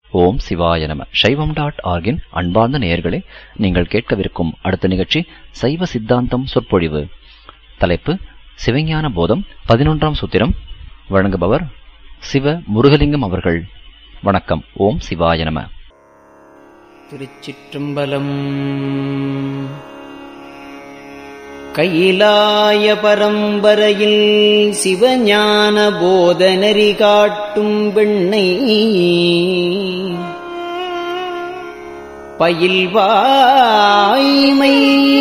ஓம் சிவாய நம. சைவம்.org-இன் அன்பார்ந்த நேயர்களே, நீங்கள் கேட்கவிருக்கும் அடுத்த நிகழ்ச்சி சைவ சித்தாந்தம் சொற்பொழிவு. தலைப்பு சிவஞான போதம் 11ஆம் சூத்திரம். வழங்குபவர் சிவ முருகலிங்கம் அவர்கள். வணக்கம். ஓம் சிவாய நம. திருச்சிற்றம்பலம். கையிலாய பரம்பரையில் சிவஞான போதநெறி காட்டும் வெண்ணை பயில்வாய்மை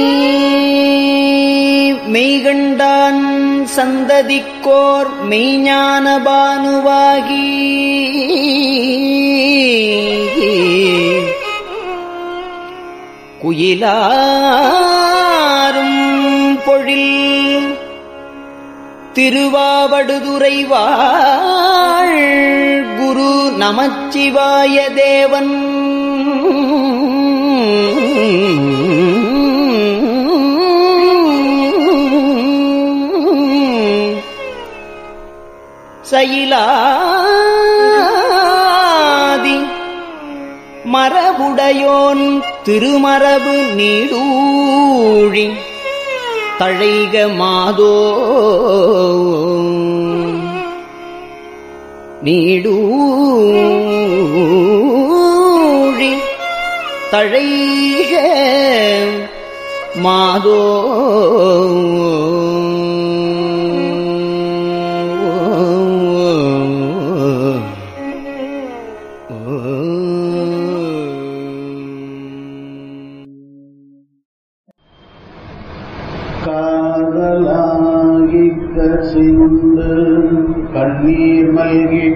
மெய்கண்டான் சந்ததிக்கோர் மெய்ஞான பானுவாகி குயிலாரும் பொழில் திருவாவடுதுறை வாழ் குரு நமச்சிவாய தேவன் சயிலாதி மரபுடையோன் திருமரபு நீடூழி தழைக மாதோ நீடூழி தழைக மாதோ சிந்து கண்ணீர் மல்கி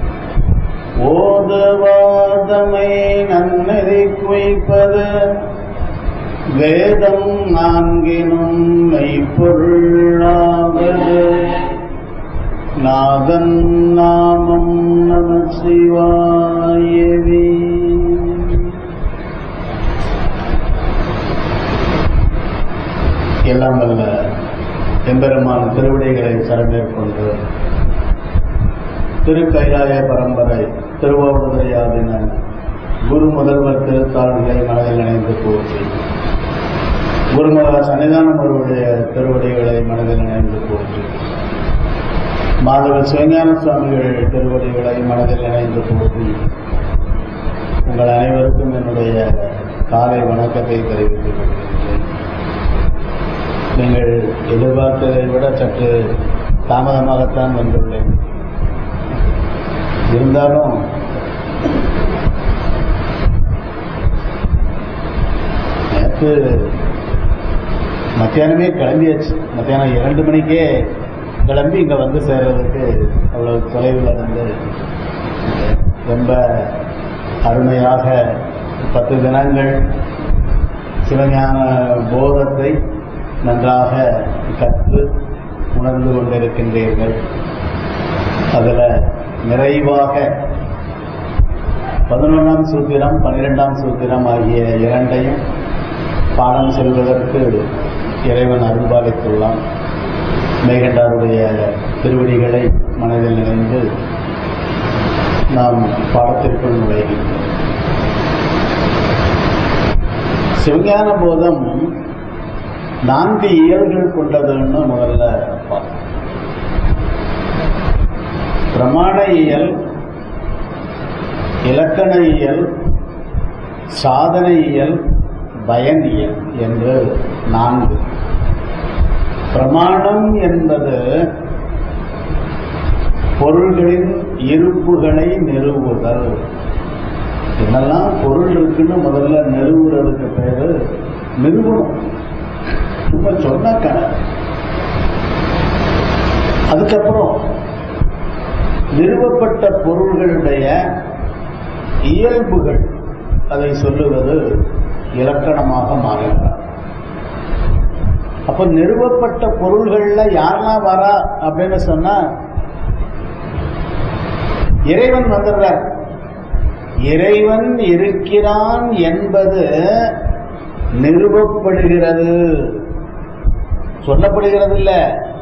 ஓதவாதமை நன்னெறி குய்ப்பது வேதம் நான்கினும் மெய்ப்பொருளாவது நாதன் நாமம் நம சிவாயவே. எல்லாம் வல்ல எம்பெருமான் திருவிடைகளை சரணேற்கொண்டு திருக்கைலாய பரம்பரை திருவாவடுதுறையாதின குரு முதல்வர் திருத்தாள்களை மனதில் நினைந்து போற்றி, குருமகா சன்னிதானம் அவருடைய திருவடிகளை மனதில் நினைந்து போற்றி, மாதவ சிவஞான சுவாமிகள் திருவடிகளை மனதில் நினைந்து போற்றி, உங்கள் அனைவருக்கும் என்னுடைய காலை வணக்கத்தை தெரிவித்துக் கொள்கின்றேன். நீங்கள் எதிர்பார்த்ததை விட சற்று தாமதமாகத்தான் வந்துள்ளேன். இருந்தாலும் நேற்று மத்தியானமே கிளம்பியாச்சு. மத்தியானம் 2 மணிக்கே கிளம்பி இங்கே வந்து சேர்றதுக்கு அவ்வளவு தொலைவில் வந்து ரொம்ப அருமையாக 10 தினங்கள் சிவஞான போதத்தை நன்றாக கற்று உணர்ந்து கொண்டிருக்கின்றீர்கள். அதில் நிறைவாக 11ஆம் சூத்திரம் 12ஆம் சூத்திரம் ஆகிய 2ஐயும் பாடம் செல்வதற்கு இறைவன் அருள்பாலித்துள்ளான். மெய்கண்டாருடைய திருவடிகளை மனதில் நினைந்து நாம் பாடத்திற்குள் நுழைகின்றோம். சிவஞான போதம் 4 இயல்கள் கொண்டதுன்னு முதல்ல பார்த்தோம். பிரமாண இயல், இலக்கண இயல், சாதன இயல், பயன் இயல் என்று 4. பிரமாணம் என்பது பொருள்களின் இருப்புகளை நிறுவுதல். என்னெல்லாம் பொருள் இருக்குன்னு முதல்ல நிறுவுறதுக்கு பேரு நிறுவனம். சும்மா சொன்ன கணக்கு. அதுக்கப்புறம் நிறுவப்பட்ட பொருள்களுடைய இயல்புகள் அதை சொல்லுவது இலக்கணமாக மாறுகிறார். அப்ப நிறுவப்பட்ட பொருள்கள்ல யாரெல்லாம் வரா அப்படின்னு சொன்னா இறைவன் வந்துடுறார். இறைவன் இருக்கிறான் என்பது நிறுவப்படுகிறது, சொல்லப்படுகிறது இல்ல,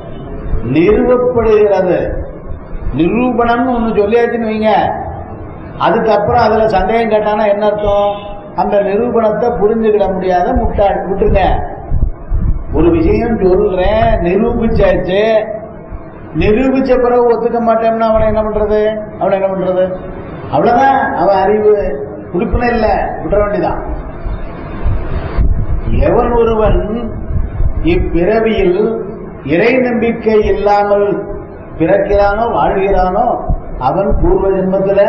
நிறுவப்படுகிறது. நிரூபணம் ஒண்ணு சொல்லியாச்சுன்னு வைங்க, அதுக்கப்புறம் அதுல சந்தேகம் கேட்டானா என்ன அர்த்தம்? அந்த நிரூபணத்தை புரிஞ்சுக்கிட முடியாத முட்டாள். விட்டுருங்க. ஒரு விஷயம் சொல்றேன், நிரூபிச்சாச்சு, நிரூபிச்ச பிறகு ஒத்துக்க மாட்டேன்னா அவனை என்ன பண்றது? அவ்வளவுதான். அவன் அறிவு குறிப்பின இல்ல, விட்டுற வேண்டிதான். எவன் ஒருவன் இப்பிறவியில் இறை நம்பிக்கை இல்லாமல் பிறக்கிறானோ வாழ்கிறானோ அவன் பூர்வ ஜென்மத்துல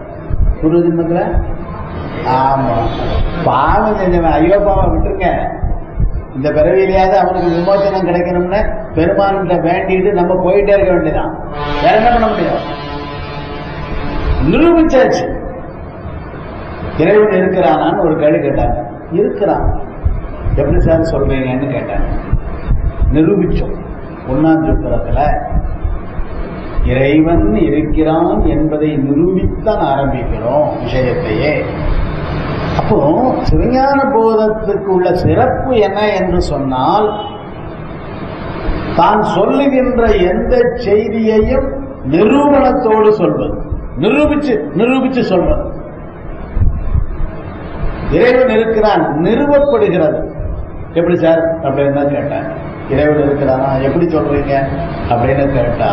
ஆமா பாவம் செஞ்சவன். ஐயோ பாவம் விட்டுருங்க. இந்த பிறவியிலேயாவது அவனுக்கு விமோசனம் கிடைக்கணும்னு பெருமான்கிட்ட வேண்டிட்டு நம்ம போயிட்டே இருக்க வேண்டியதான். வேற என்ன பண்ண முடியும்? நிரூபிச்சாச்சு. இறைவன் இருக்கிறானான்னு ஒரு கேள்வி கேட்டாங்க. இருக்கிறான். எப்படி சார் சொல்றீங்கன்னு கேட்டாங்க. நிரூபிச்சோம். 1ஆம் சூத்திரத்துல இறைவன் இருக்கிறான் என்பதை நிரூபித்தான் ஆரம்பிக்கிறோம் விஷயத்தையே. அப்போ சிவஞான போதத்துக்கு உள்ள சிறப்பு என்ன என்று சொன்னால், தான் சொல்லுகின்ற எந்த செய்தியையும் நிரூபணத்தோடு சொல்வது, நிரூபிச்சு சொல்வது. இறைவன் இருக்கிறான் நிறுவப்படுகிறது. எப்படி சார் அப்படின்னு கேட்டாங்க. இறைவன் இருக்கிறானா எப்படி சொல்றீங்க அப்படின்னு கேட்டா,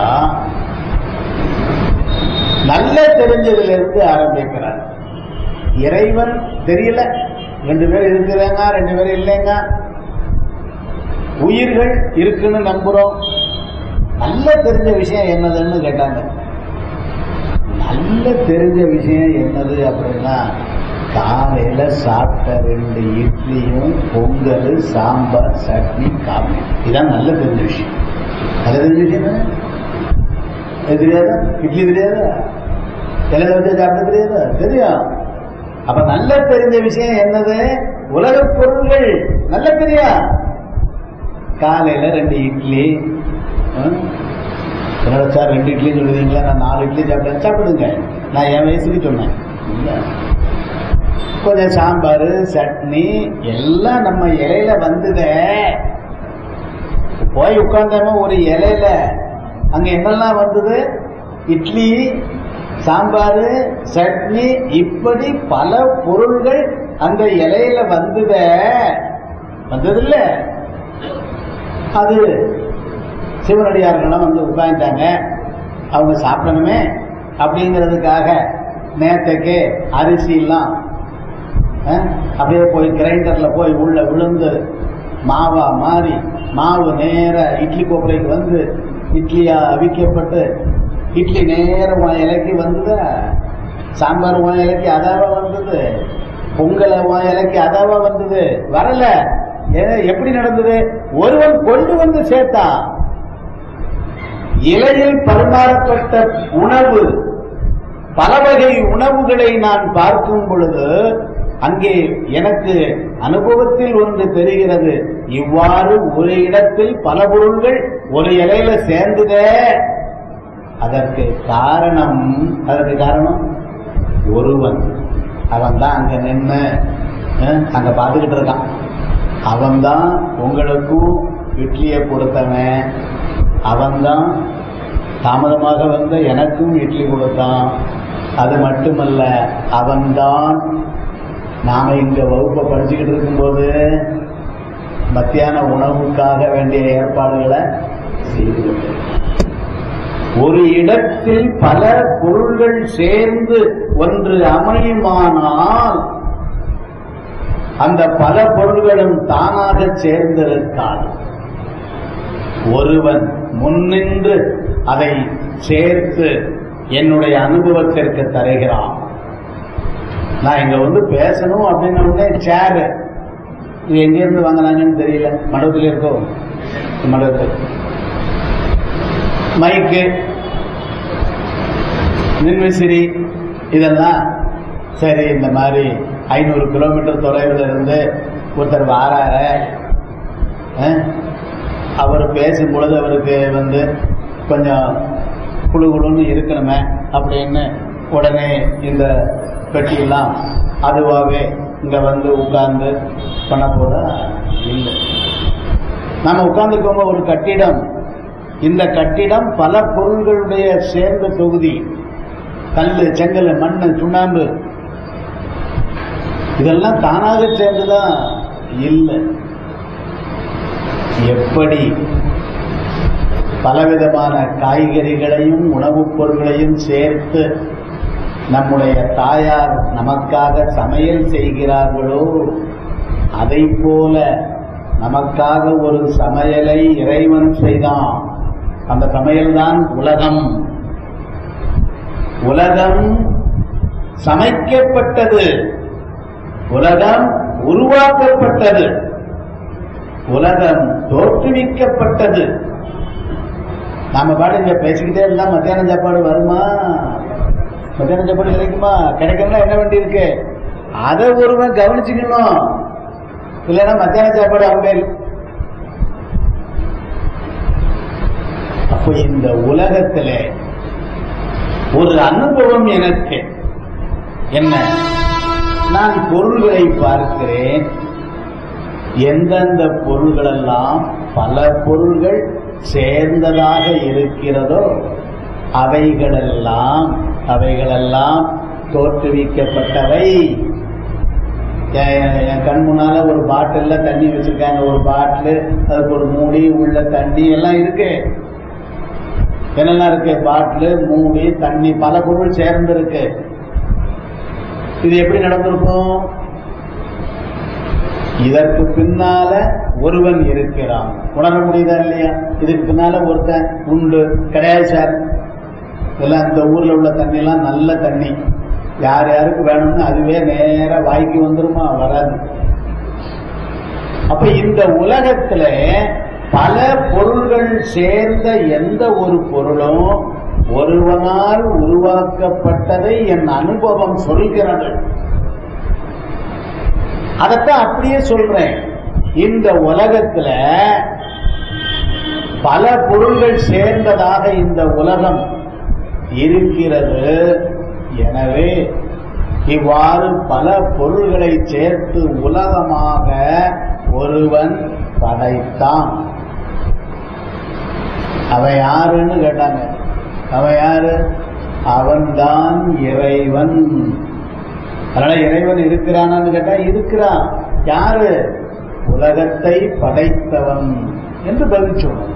நல்ல தெரிஞ்சதுல இருந்து ஆரம்பிக்கிறார். இறைவன் தெரியல, 2 பேர் இருக்கிறாங்க, 2 பேர் இல்லைங்க. உயிர்கள் இருக்குன்னு நம்புறோம். நல்ல தெரிஞ்ச விஷயம் என்னதுன்னு கேட்டாங்க. நல்ல தெரிஞ்ச விஷயம் என்னது அப்படின்னா, காலையில சாப்பிட்ட 2 இட்லியும் பொங்கல் சாம்பார் சட்னி காபி, இதான் நல்ல தெரிஞ்ச விஷயம். நல்ல தெரிஞ்ச விஷயம் தெரியாதா? இட்லி தெரியாதா? எல்லாம் வச்சு சாப்பிட தெரியாதா? தெரியும். அப்ப நல்ல தெரிஞ்ச விஷயம் என்னது? உலக பொருள்கள் நல்ல தெரியா. காலையில 2 இட்லி, என்னோட சார் 2 இட்லி சொல்லுவீங்களா? நான் 4 இட்லி சாப்பிட்டேன். சாப்பிடுங்க, நான் என் வயசுக்கு சொன்னேன். கொஞ்சம் சாம்பார் சட்னி எல்லாம் நம்ம இலையில வந்ததே. போய் உட்கார்ந்தாம ஒரு இலையில அங்க என்னெல்லாம் வந்தது? இட்லி, சாம்பார், சட்னி, இப்படி பல பொருள்கள் அந்த இலையில வந்ததில்ல. அது சிவனடியார்கள்லாம் வந்து உட்கார்ந்தாங்க. அவங்க சாப்பிடணுமே அப்படிங்கிறதுக்காக நேரத்துக்கு அரிசி எல்லாம் அப்படியே போய் கிரைண்டர்ல போய் உள்ள விழுந்து மாவா மாறி, மாவு நேர இட்லி கோப்பரைக்கு வந்து இட்லியா அவிக்கப்பட்டு, இட்லி நேரம் உன் இலைக்கு வந்தது, சாம்பார் உன் இலைக்கு அதாவா வந்தது, பொங்கலை உன் இலைக்கு அதாவா வந்தது. வரல. எப்படி நடந்தது? ஒருவன் கொண்டு வந்து சேர்த்தா. இலையில் பரிமாறப்பட்ட உணவு, பல வகை உணவுகளை நான் பார்க்கும் பொழுது அங்கே எனக்கு அனுபவத்தில் ஒன்று தெரிகிறது. இவ்வாறு ஒரு இடத்தில் பல பொருள்கள் ஒரு இலையில சேர்ந்ததே. அதற்கு காரணம் ஒருவன். அவன் தான் அங்க நின்று அங்க பார்த்துக்கிட்டு இருக்கான். அவன்தான் உங்களுக்கும் இட்லியை கொடுத்தவன். அவன்தான் தாமதமாக வந்த எனக்கும் இட்லி கொடுத்தான். அது மட்டுமல்ல, அவன்தான் நாம இங்க வகுப்பை படிச்சுக்கிட்டு இருக்கும்போது மத்தியான உணவுக்காக வேண்டிய ஏற்பாடுகளை செய்து ஒரு இடத்தில் பல பொருள்கள் சேர்ந்து ஒன்று அமையுமானால் அந்த பல பொருள்களும் தானாக சேர்ந்திருக்காது. ஒருவன் முன்னின்று அதை சேர்த்து என்னுடைய அனுபவத்திற்கு தருகிறான். நான் இங்க வந்து பேசணும் அப்படின்னு சேரு, இது எங்கிருந்து வாங்கினாங்கன்னு தெரியல. மண்டபத்தில் இருக்கோ? மண்டபத்தில் மைக்கு, மின்விசிறி, இதெல்லாம் சரி. இந்த மாதிரி 500 கிலோமீட்டர் தொலைவில் இருந்து ஒருத்தர் வாராரு. அவர் பேசும்பொழுது அவருக்கு வந்து கொஞ்சம் குழுன்னு இருக்கணுமே அப்படின்னு உடனே இந்த பெட்டியெல்லாம் அதுவாகவே இங்க வந்து உட்கார்ந்து பண்ண போத இல்லை. நம்ம உட்கார்ந்துக்கோங்க. ஒரு கட்டிடம், இந்த கட்டிடம் பல பொருள்களுடைய சேர்ந்த தொகுதி. கல்லு, செங்கல், மண்ணு, சுண்ணாம்பு இதெல்லாம் தானாக சேர்ந்துதான் இல்லை. எப்படி பலவிதமான காய்கறிகளையும் உணவுப் பொருட்களையும் சேர்த்து நம்முடைய தாயார் நமக்காக சமையல் செய்கிறார்களோ, அதை போல நமக்காக ஒரு சமையலை இறைவன் செய்தான். அந்த சமையல்தான் உலகம். உலகம் சமைக்கப்பட்டது, உலகம் உருவாக்கப்பட்டது, உலகம் தோற்றுவிக்கப்பட்டது. நாம பாடு இங்க பேசிக்கிட்டே இருந்தா மத்தியான சாப்பாடு வருமா? மத்தியான சாப்பாடு கிடைக்குமா? கிடைக்கணும்னா என்ன வேண்டி இருக்கு? அதை ஒருவன் கவனிச்சுக்கணும். இல்லைன்னா மத்தியான சாப்பாடு அவங்க. அப்ப இந்த உலகத்துல ஒரு அனுபவம் எனக்கு என்ன, நான் பொருள்களை பார்க்கிறேன். எந்தெந்த பொருள்களெல்லாம் பல பொருள்கள் சேர்ந்ததாக இருக்கிறதோ அவைகளெல்லாம் தோற்றுவிக்கப்பட்டவை. என் கண் முன்னால ஒரு பாட்டில்ல தண்ணி வச்சிருக்காங்க. ஒரு பாட்டில், அதுக்கு ஒரு மூடி, உள்ள தண்ணி எல்லாம் இருக்கு. என்னெல்லாம் இருக்கு? பாட்டில், மூடி, தண்ணி, பல பொருள் சேர்ந்து இருக்கு. இது எப்படி நடந்திருக்கும்? இதற்கு பின்னால ஒருவன் இருக்கிறான். உணர முடியுதா இல்லையா? இதுக்கு பின்னால ஒருத்தன் உண்டு. கிடையாது சார், இதெல்லாம் இந்த ஊர்ல உள்ள தண்ணி எல்லாம் நல்ல தண்ணி, யார் யாருக்கு வேணும்னு அதுவே நேர வாய்க்கு வந்துருமா? வராது. அப்ப இந்த உலகத்துல பல பொருள்கள் சேர்ந்த எந்த ஒரு பொருளும் ஒருவனால் உருவாக்கப்பட்டதை என் அனுபவம் சொல்கிறது. அதத்தான் அப்படியே சொல்றேன். இந்த உலகத்துல பல பொருள்கள் சேர்ந்ததாக இந்த உலகம் இருக்கிறது. எனவே இவ்வாறு பல பொருள்களை சேர்த்து உலகமாக ஒருவன் படைத்தான். அவன் யாருன்னு கேட்டாங்க. அவன் யாரு? அவன்தான் இறைவன். அதனால இறைவன் இருக்கிறானான்னு கேட்டா இருக்கிறான். யாரு? உலகத்தை படைத்தவன் என்று பதில் சொல்லணும்.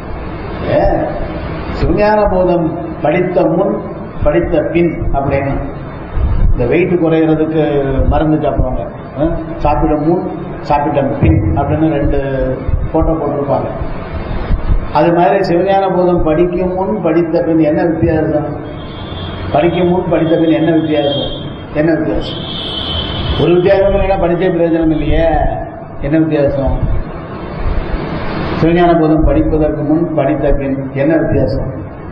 சிவஞான போதம் படித்த முன் படித்த பின் அப்படின்னு இந்த வெயிட் குறைகிறதுக்கு மருந்து சாப்பிடுவாங்க. சாப்பிட முன் சாப்பிட்ட பின் அப்படின்னு 2 போட்டோ போட்டிருப்பாங்க. அது மாதிரி சிவஞான போதம் படிக்கும் முன் படித்த பின் என்ன வித்தியாசம்? படிக்கும் முன் படித்த பின் என்ன வித்தியாசம்? என்ன வித்தியாசம்? ஒரு வித்தியாசம் இல்லைன்னா படிச்சே பிரயோஜனம் இல்லையே. என்ன வித்தியாசம்? சிவஞான போதம் படிப்பதற்கு முன் படித்த பின் என்ன வித்தியாசம்?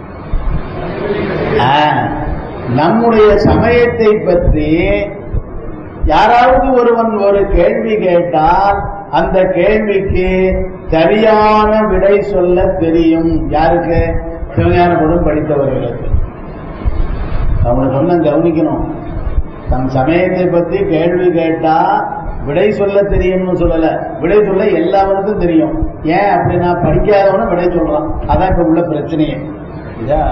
நம்முடைய சமயத்தை பற்றி யாராவது ஒருவன் ஒரு கேள்வி கேட்டால் அந்த கேள்விக்கு சரியான விடை சொல்ல தெரியும். யாருக்கு? சிவஞான போதம் படித்தவர்களுக்கு. அவங்க சொன்ன கவனிக்கணும். தம் சமயத்தை பற்றி கேள்வி கேட்டா விடை சொல்ல தெரியும்னு சொல்லல, விடை சொல்ல எல்லாருக்கும் தெரியும். ஏன் அப்படின்னா படிக்காதவன விடை சொல்றான். அதான் இப்ப உள்ள பிரச்சனையே. இதா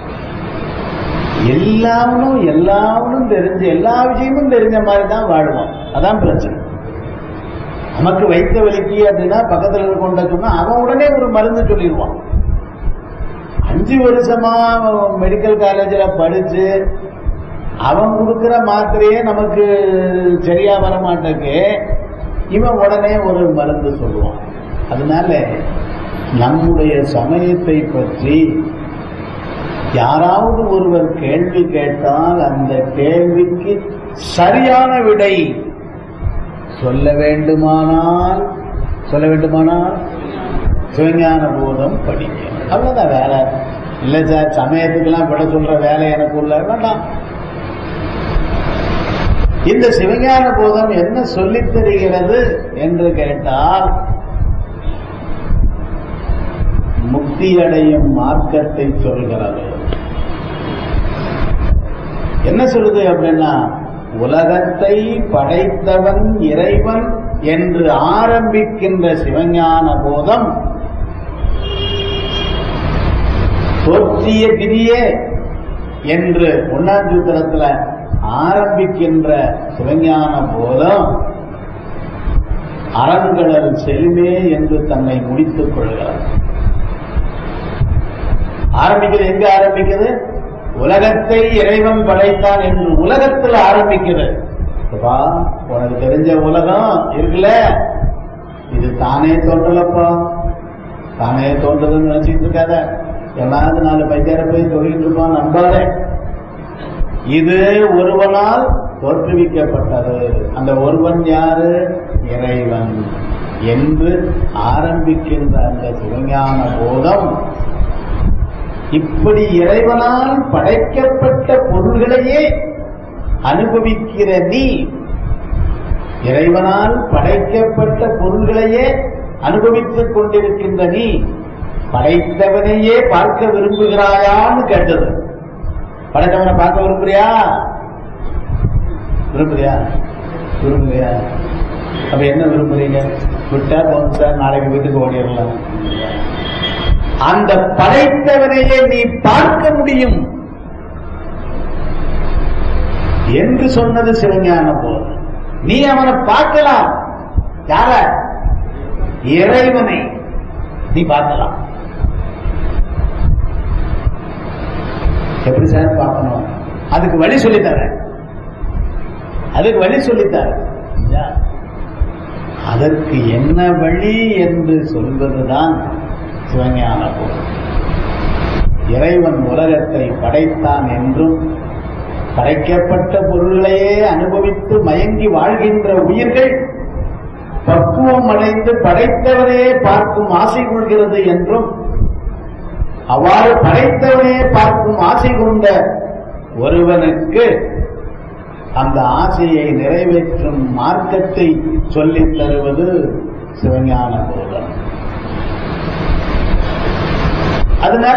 எல்லாவனும் தெரிஞ்ச எல்லா விஷயமும் தெரிஞ்ச மாதிரி தான் வாழ்வான். அதான் பிரச்சனை. நமக்கு வைத்த வலிக்கு அப்படின்னா பக்கத்தில் கொண்ட சொன்னா அவன் உடனே ஒரு மருந்து சொல்லிடுவான். 5 வருஷமா மெடிக்கல் காலேஜில் படிச்சு அவன் கொடுக்கிற மாத்திரையே நமக்கு சரியா வர மாட்டேக்கு, இவன் உடனே ஒரு மருந்து சொல்லுவான். அதனால நம்முடைய சமயத்தை பற்றி யாராவது ஒருவர் கேள்வி கேட்டால் அந்த கேள்விக்கு சரியான விடை சொல்ல வேண்டுமானால் சிவஞான போதம் படிக்க. அவ்வளவுதான். வேலை இல்லை சார், சமயத்துக்கெல்லாம் விட சொல்ற வேலை எனக்கு உள்ள வேண்டாம். இந்த சிவஞான போதம் என்ன சொல்லித் தருகிறது என்று கேட்டால், முக்தியடையும் மார்க்கத்தை சொல்கிறது. என்ன சொல்லுது அப்படின்னா, உலகத்தை படைத்தவன் இறைவன் என்று ஆரம்பிக்கின்ற சிவஞான போதம் தோற்றிய திரியே என்று ஒன்னாம் சூத்திரத்துல ஆரம்பிக்கின்ற சிவஞான போதம் அரண்களல் செல்மே என்று தன்னை முடித்துக் கொள்கிறார். ஆரம்பிக்கிறது எங்க ஆரம்பிக்குது? உலகத்தை இறைவன் படைத்தான் என்று உலகத்தில் ஆரம்பிக்குது. உனக்கு தெரிஞ்ச உலகம் இருக்குல்ல, இது தானே தோன்றலப்பா, தானே தோன்றதுன்னு நினைச்சிட்டு இருக்காத. எல்லாவது 4 பைத்தியார போய் சொல்லிட்டு இருப்பான், நம்பாத. இது ஒருவனால் தோற்றுவிக்கப்பட்டது. அந்த ஒருவன் யாரு? இறைவன் என்று ஆரம்பிக்கின்ற அந்த சிவஞான போதம் இப்படி இறைவனால் படைக்கப்பட்ட பொருள்களையே அனுபவிக்கிற நீ, இறைவனால் படைக்கப்பட்ட பொருள்களையே அனுபவித்துக் கொண்டிருக்கின்ற நீ படைத்தவனையே பார்க்க விரும்புகிறாயான்னு கேட்டது. படைத்தவனை பார்க்க விரும்புறியா? விரும்புறியா? விரும்புறியா? அப்ப என்ன விரும்புறீங்க? விட்டா போதும் சார், நாளைக்கு வீட்டுக்கு ஓடிடலாம். அந்த படைத்தவனையே நீ பார்க்க முடியும் என்று சொன்னது சிவஞான போது. நீ அவனை பார்க்கலாம். யார? இறைவனை நீ பார்க்கலாம். எப்படி சார் பார்க்கணும்? அதுக்கு வழி சொல்லித்தர, அதுக்கு வழி சொல்லித்தர. அதற்கு என்ன வழி என்று சொல்வதுதான் சிவஞான போதம். இறைவன் உலகத்தை படைத்தான் என்றும் படைக்கப்பட்ட பொருள்களையே அனுபவித்து மயங்கி வாழ்கின்ற உயிர்கள் பக்குவம் அடைந்து படைத்தவனையே பார்க்கும் ஆசை கொள்கிறது என்றும், அவ்வாறு படைத்தவனையே பார்க்கும் ஆசை கொண்ட ஒருவனுக்கு அந்த ஆசையை நிறைவேற்றும் மார்க்கத்தை சொல்லித் தருவது சிவஞான போதம். அதனால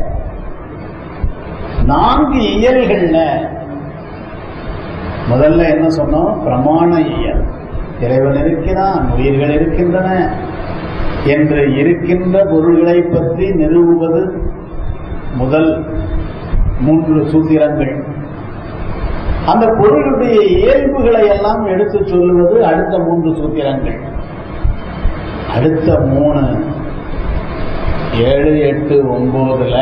4 இயல்கள்ல முதல்ல என்ன சொன்னோம்? பிரமாண இயல். இறைவன் இருக்கிறான், உயிர்கள் இருக்கின்றன என்று இருக்கின்ற பொருள்களை பற்றி நிறுவுவது முதல் 3 சூத்திரங்கள். அந்த பொருளுடைய இயல்புகளை எல்லாம் எடுத்து சொல்லுவது அடுத்த 3 சூத்திரங்கள். அடுத்த 3 7, 8, 9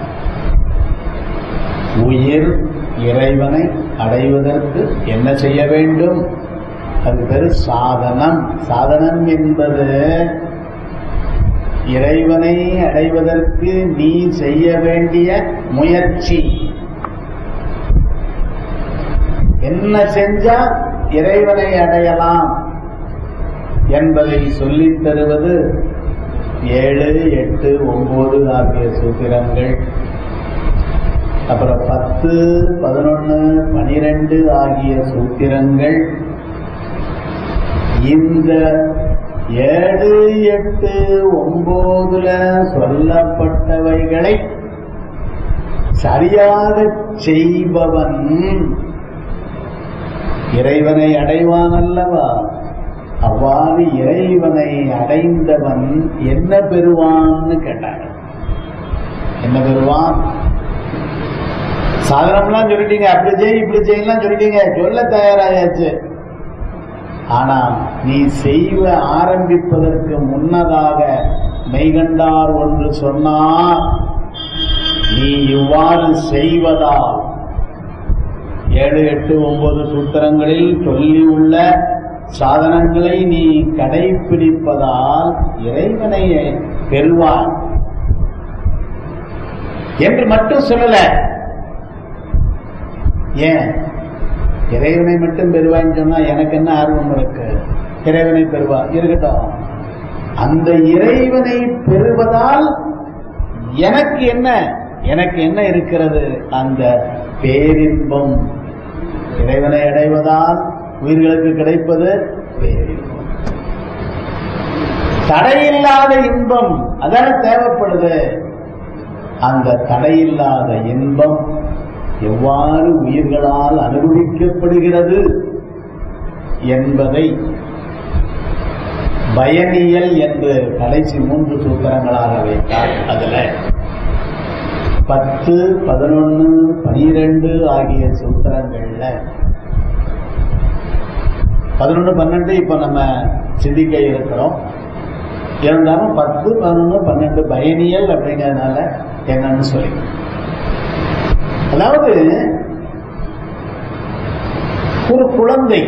உயிர் இறைவனை அடைவதற்கு என்ன செய்ய வேண்டும்? அது பேரு சாதனம். சாதனம் என்பது இறைவனை அடைவதற்கு நீ செய்ய வேண்டிய முயற்சி. என்ன செஞ்சா இறைவனை அடையலாம் என்பதை சொல்லித் தருவது 7, 8, 9 ஆகிய சூத்திரங்கள். அப்புறம் 10, 11, 12 ஆகிய சூத்திரங்கள். இந்த 7, 8, 9 சொல்லப்பட்டவைகளை சரியாக செய்பவன் இறைவனை அடைவான் அல்லவா? அவ்வாறு இறைவனை அடைந்தவன் என்ன பெறுவான்னு கேட்டாங்க. என்ன பெறுவான்? சாதனம்லாம் சொல்லிட்டீங்க, அப்படி செய் இப்படி செய்யலாம் சொல்லிட்டீங்க, சொல்ல தயாராயாச்சு. ஆனா நீ செய்வ ஆரம்பிப்பதற்கு முன்னதாக மெய்கண்டார் ஒன்று சொன்னார். நீ இவ்வாறு செய்வதால் 7, 8, 9 சூத்திரங்களில் சொல்லியுள்ள சாதனங்களை நீ கடைபிடிப்பதால் இறைவனை பெறுவார் என்று மட்டும் சொல்லல. ஏன் இறைவனை மட்டும் பெறுவான்னு சொன்னா எனக்கு என்ன ஆர்வம் இருக்கு? இறைவனை பெறுவார் இருக்கட்டும். அந்த இறைவனை பெறுவதால் எனக்கு என்ன இருக்கிறது? அந்த பேரின்பம். இறைவனை அடைவதால் உயிர்களுக்கு கிடைப்பது பேரின்பம், தடையில்லாத இன்பம். அதான தேவைப்படுது. அந்த தடையில்லாத இன்பம் எவ்வாறு உயிர்களால் அனுபவிக்கப்படுகிறது என்பதை பயனியல் என்று கடைசி 3 சூத்திரங்களாக வைத்தார். அதுல 10, 11, 12 ஆகிய சூத்திரங்கள்ல 11, 12 இப்ப நம்ம சிந்திக்க இருக்கிறோம். இருந்தாலும் 10, 11, 12 பயனியல் அப்படிங்கிறதுனால என்னன்னு சொல்லி, அதாவது ஒரு குழந்தை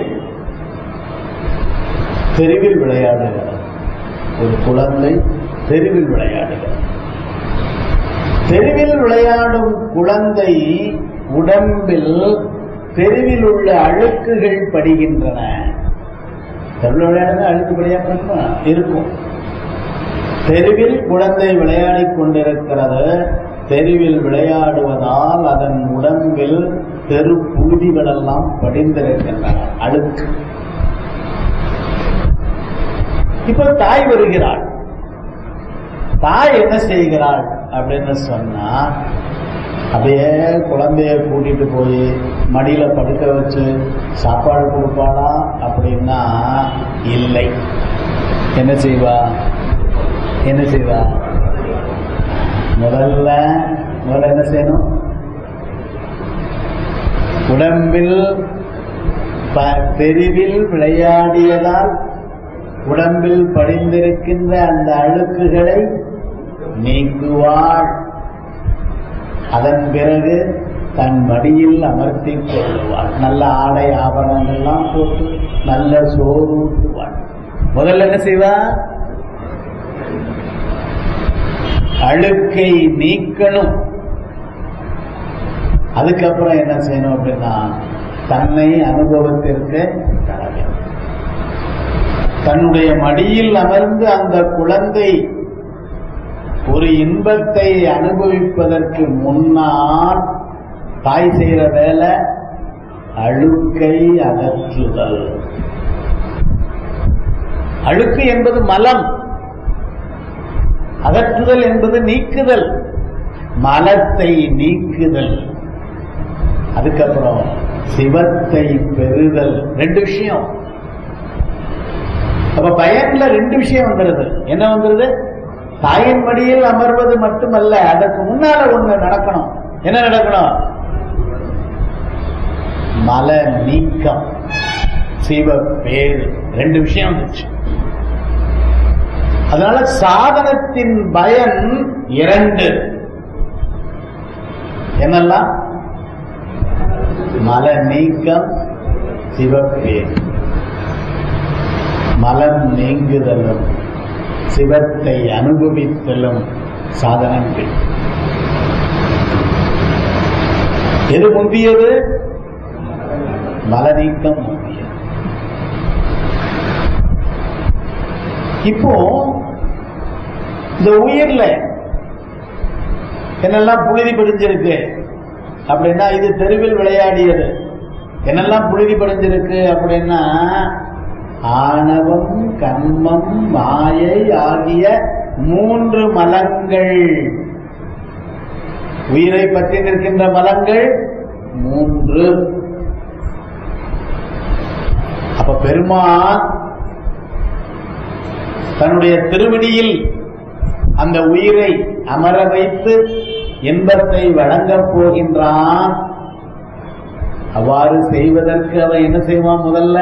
தெருவில் விளையாடுகிறது. ஒரு குழந்தை தெருவில் விளையாடுகிறது. தெருவில் விளையாடும் குழந்தை உடம்பில் தெருவில் உள்ள அழுக்குகள் படுகின்றன. தெருவில் விளையாடுறது அழுக்கு படியா இருக்கும். தெருவில் குழந்தை விளையாடிக் கொண்டிருக்கிறது. தெருவில் விளையாடுவதால் அதன் உடம்பில் தெரு புழுதிகள் எல்லாம் படிந்திருக்கின்றன, அழுக்கு. இப்ப தாய் வருகிறாள். தாய் என்ன செய்கிறாள் அப்படின்னு சொன்னா, அப்படியே குழந்தைய கூட்டிட்டு போய் மடியில படுக்க வச்சு சாப்பாடு கொடுப்பாளா அப்படின்னா இல்லை. என்ன செய்வா? முதல்ல என்ன செய்யணும்? உடம்பில் தெருவில் விளையாடியதால் உடம்பில் படிந்திருக்கின்ற அந்த அழுக்குகளை நீக்குவாள். அதன் பிறகு தன் மடியில் அமர்த்திக் கொள்ளுவாள். நல்ல ஆடை ஆபரணங்கள்லாம் போட்டு நல்ல சோறு ஊட்டுவாள். முதல்ல என்ன செய்வா? அழுக்கை நீக்கணும். அதுக்கப்புறம் என்ன செய்யணும் அப்படின்னா, தன்னை அனுபவத்திற்கு கடமை. தன்னுடைய மடியில் அமர்ந்து அந்த குழந்தை ஒரு இன்பத்தை அனுபவிப்பதற்கு முன்னால் தாய் செய்கிற வேலை அழுக்கை அகற்றுதல். அழுக்கு என்பது மலம், அகற்றுதல் என்பது நீக்குதல். மலத்தை நீக்குதல், அதுக்கப்புறம் சிவத்தை பெறுதல். 2 விஷயம். அப்ப பயன்ல 2 விஷயம் வந்துருது. என்ன வந்துருது? தாயின் மடியில் அமர்வது மட்டுமல்ல, அதற்கு முன்னால ஒண்ணு நடக்கணும். என்ன நடக்கணும்? மல நீக்கம், சிவ பேரு. 2 விஷயம் வந்துச்சு. அதனால சாதனத்தின் பயன் 2. என்னெல்லாம்? மல நீக்கம், சிவப்பேர். மலம் நீங்குதலும் சிவத்தை அனுபவித்தலும் சாதனங்கள். எது முந்தியது? மல நீக்கம் முந்தியது. இப்போ இந்த உயிர்ல என்னெல்லாம் புழுதி படிஞ்சிருக்கு அப்படின்னா, இது தெருவில் விளையாடியது. என்னெல்லாம் புழுதி படிஞ்சிருக்கு அப்படின்னா, ஆணவம், கர்மம், மாயை ஆகிய 3 மலங்கள். உயிரை பற்றி நிற்கின்ற மலங்கள் 3. அப்ப பெருமான் தன்னுடைய திருவடியில் அந்த உயிரை அமர வைத்து இன்பத்தை வழங்கப் போகின்றான். அவ்வாறு செய்வதற்கு அவன் என்ன செய்வான்? முதல்ல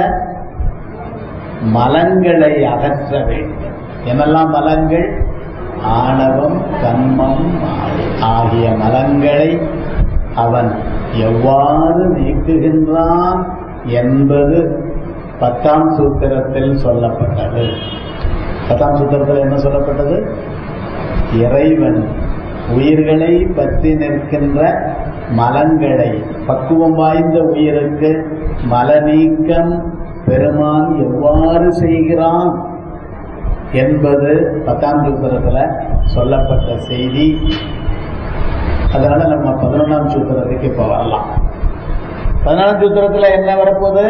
மலங்களை அகற்ற வேண்டும். என்னெல்லாம் மலங்கள்? ஆணவம், கன்மம் ஆகிய மலங்களை அவன் எவ்வாறு நீக்குகின்றான் என்பது 10ஆம் சூத்திரத்தில் சொல்லப்பட்டது. 10ஆம் சூத்திரத்தில் என்ன சொல்லப்பட்டது? இறைவன் உயிர்களை பற்றி நிற்கின்ற மலங்களை, பக்குவம் வாய்ந்த உயிருக்கு மல நீக்கம் பெருமான் எவ்வாறு செய்கிறான் என்பது 10ஆம் சூத்திரத்தில் சொல்லப்பட்ட செய்தி. அதனால நம்ம 11ஆம் சூத்திரத்துக்கு இப்ப வரலாம். 14ஆம் சூத்திரத்தில் என்ன வரப்போகுது?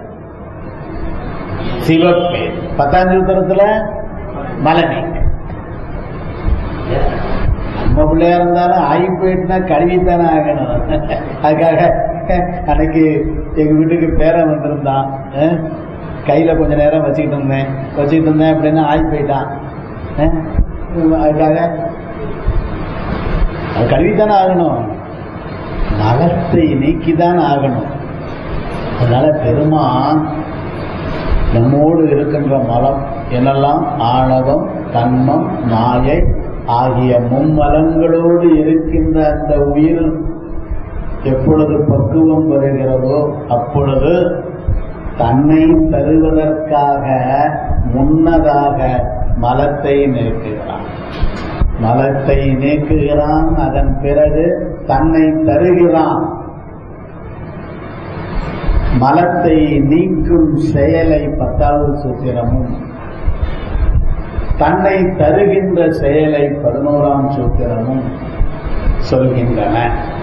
சிவப்பேர். 10ஆம் சூத்திரத்தில் மலநீக்கம். நம்ம பிள்ளையா இருந்தாலும் ஆகி போயிட்டுனா கழுவித்தானே ஆகணும். அதுக்காக அன்னைக்கு எங்க வீட்டுக்கு பேரன் வந்திருந்தான். கையில கொஞ்ச நேரம் வச்சுக்கிட்டு இருந்தேன் அப்படின்னா ஆகி போயிட்டான். அதுக்காக அது கழுவித்தானே ஆகணும், மலத்தை நீக்கிதான் ஆகணும். அதனால பெருமான் நம்மோடு இருக்கின்ற மலம் என்னெல்லாம், ஆணவம், தன்மம், மாயை ஆகிய மும்மலங்களோடு இருக்கின்ற அந்த உயிர் எப்பொழுது பக்குவம் வருகிறதோ அப்பொழுது தன்னை தருவதற்காக முன்னதாக மலத்தை நீக்குகிறான். மலத்தை நீக்குகிறான், அதன் பிறகு தன்னை தருகிறான். மலத்தை நீக்கும் செயலை 10வது சூத்திரமும், தன்னை தருகின்ற செயலை 11ஆம் சூத்திரமும் சொல்கின்றன.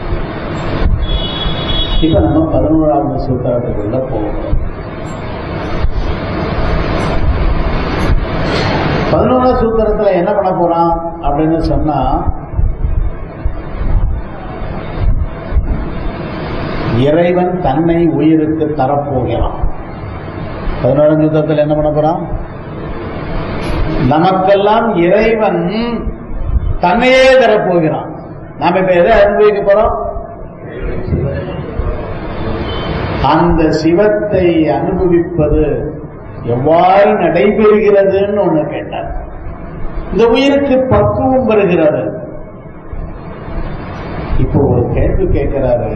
இப்ப நம்ம 11வது சூத்திரத்துக்குள்ள போகிறோம். 11வது சூத்திரத்துல என்ன பண்ண போறான் அப்படின்னு சொன்னா, இறைவன் தன்னை உயிருக்கு தரப்போகிறான். 11ஆம் சூத்திரத்தில் என்ன பண்ண போறான், நமக்கெல்லாம் இறைவன் தன்னையே தரப்போகிறான். நாம இப்ப எதை அனுபவிக்க போறோம், அந்த சிவத்தை அனுபவிப்பது எவ்வாறு நடைபெறுகிறதுன்னு ஒண்ணு கேட்டார். இந்த உயிருக்கு பக்குவம் வருகிறது. இப்போ ஒரு கேள்வி கேட்கிறாரு,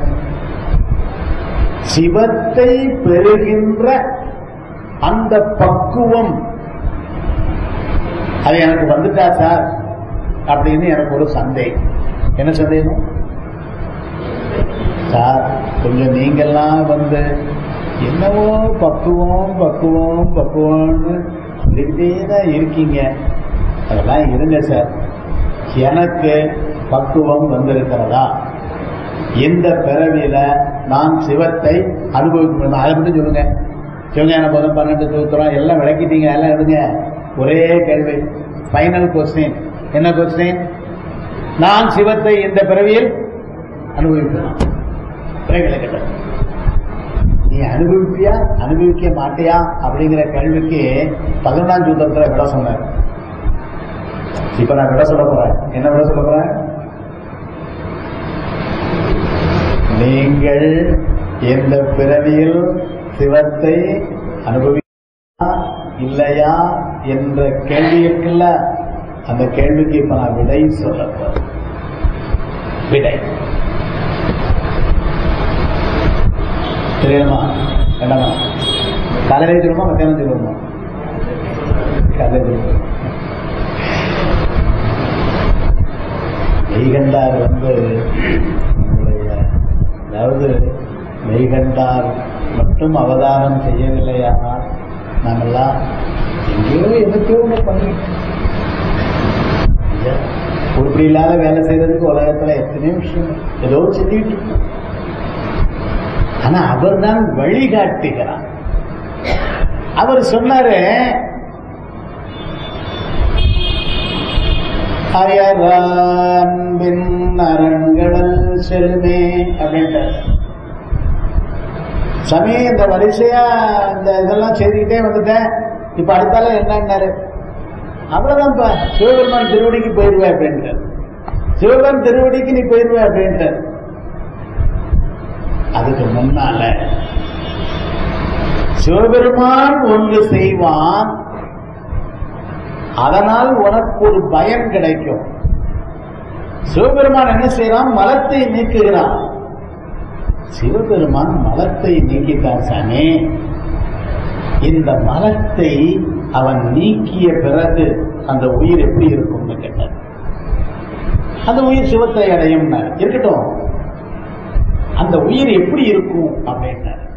சிவத்தை பெறுகின்ற அந்த பக்குவம் அது எனக்கு வந்துட்டா சார் அப்படின்னு எனக்கு ஒரு சந்தேகம். என்ன சந்தேகம் சார், கொஞ்சம் நீங்கெல்லாம் வந்து என்னவோ பக்குவம் பக்குவம் பக்குவம்னு சொல்லிக்கிட்டே தான் இருக்கீங்க, அதெல்லாம் இருங்க சார், எனக்கு பக்குவம் வந்திருக்கிறதா, இந்த பிறவியில நான் சிவத்தை அனுபவிக்க, அதை மட்டும் சொல்லுங்க. சிவஞான போதம் 12 சூத்திரம் எல்லாம் விளக்கிட்டீங்க, எல்லாம் எடுங்க. ஒரே கேள்வி, ஃபைனல் கொஸ்டின். என்ன கொஸ்டின், நான் சிவத்தை இந்த பிறவியில் அனுபவிக்கலாம். நீ அனுபவிப்பியா அனுபவிக்க மாட்டியா அப்படிங்கிற கேள்விக்கு 11ஆம் சூத்திரத்துல விட சொன்னார். இப்ப நான் விட சொல்ல போறேன். என்ன விட சொல்ல போறேன், நீங்கள் எந்த பிறவியில் சிவத்தை அனுபவிக்கா இல்லையா என்ற கேள்வி இருக்குல்ல, அந்த கேள்விக்கு இப்ப நான் விடை சொல்ல போறேன். விடை தெரியுமா என்னமா, காலையில சொல்லுமா மத்தியானம் சொல்லுவோமா, காலையில சொல்லுவோம். மெய்கண்டார் அதாவது மெய்கண்டார் மட்டும் அவதாரம் செய்யவில்லையா, நாங்கெல்லாம் எங்கேயோ எதுக்கோ பண்ணிட்டோம். உருப்படி இல்லாத வேலை செய்யறதுக்கு உலகத்துல எத்தனையோ விஷயம் ஏதோ செஞ்சுட்டு இருக்கோம். ஆனா அவர் தான் வழிகாட்டுகிறார். அவர் சொன்னாரு, அயரான்பின் அரண்கடல் செல்மே அப்படின்ட்டு. சாமி இந்த வரிசையா இந்த இதெல்லாம் செய்துக்கிட்டே வந்துட்டேன், இப்ப அடுத்தால என்னன்னாரு, அவ்வளவுதான்ப்பா சிவபெருமான் திருவடிக்கு போயிடுவேன் அப்படின்றார். சிவபெருமான் திருவடிக்கு நீ போயிடுவேன் அப்படின்றார். அதுக்கு முன்னால சிவபெருமான் ஒன்று செய்வான், அதனால் உனக்கு ஒரு பயன் கிடைக்கும். சிவபெருமான் என்ன செய்யறான், மலத்தை நீக்குகிறான். சிவபெருமான் மலத்தை நீக்கிட்டான் சாமி, இந்த மலத்தை அவன் நீக்கிய பிறகு அந்த உயிர் எப்படி இருக்கும்னு கேட்டார். அந்த உயிர் சிவத்தை அடையும் இருக்கட்டும், அந்த உயிர் எப்படி இருக்கும் அப்படின்னார்.